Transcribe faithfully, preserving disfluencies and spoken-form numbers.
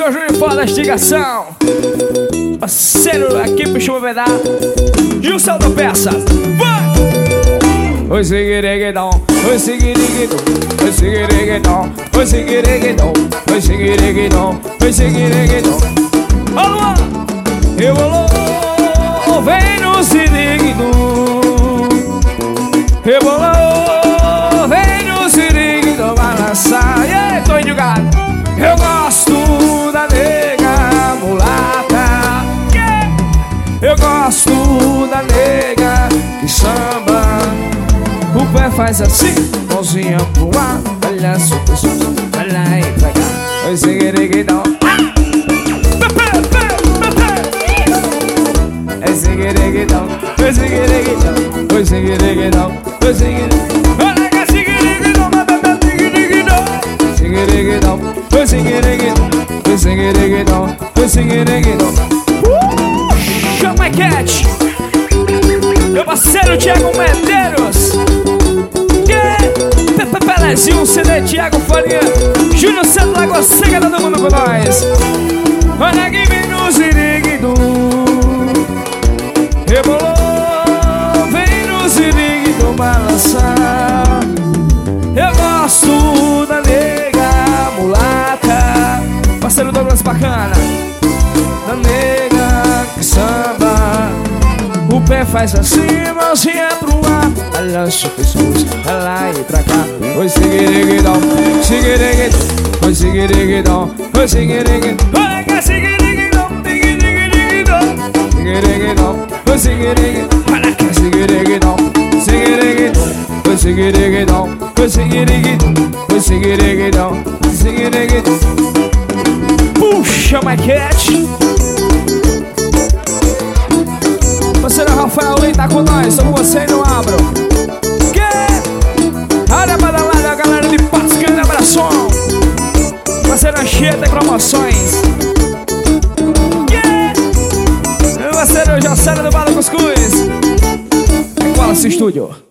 Parceiro Júnior Foda da Estigação. Parceiro aqui pro Chuva Vedá. E o céu da peça. Vai! Oi, seguireguedão, oi, seguireguedão, oi, seguireguedão, oi, seguireguedão, oi, seguireguedão, oi, seguireguedão. Alô, eu alô, vem no siriguidum. Rebolou, vem no siriguidum, balançar. E aí, tô indo gato. Eu gosto da nega mulata. Yeah. Eu gosto da nega que samba. O pé faz assim, mãozinha pro ar. Olha só, olha aí pra cá. Oi, seguireguidão. Oi, seguireguidão. Oi, seguireguidão. Oi, seguireguidão. Oi, seguireguidão. Olha cá, seguireguidão. Seguireguidão. Oi, seguireguidão. Oi, seguireguidão. Oi, seguireguidão. Chama a Cat. Meu parceiro Thiago Medeiros. Pepe Pelezinho, C D Thiago Faria, Júnior Santos, Lagoa Seca, todo mundo com nós. Olha que vem no siriguidum. Rebolou, vem no siriguidum balançar. Eu gosto da nega mulata. Parceiro Douglas Bacana. Da nega que samba. O pé faz assim, mãozinha pro ar. Olha só pessoas, vai lá e pra cá. Oi, seguireguidão, seguireguidão. Oi, seguireguidão, oi, seguireguidão. Olha cá, seguireguidão, seguireguidão. Seguireguidão, oi, seguireguidão. Olha cá, seguireguidão, seguireguidão. Oi, seguireguidão, oi, seguireguidão. Oi, seguireguidão, seguireguidão. Puxa, my cat. Parceiro Rafael Lee tá com nós, sou você e não abro. Que? Olha pra dar lado a galera de Patos, grande abração. Parceiro Anchieta e promoções. Que? Meu parceiro José do Bala Cuscuz. É Wallace Studio.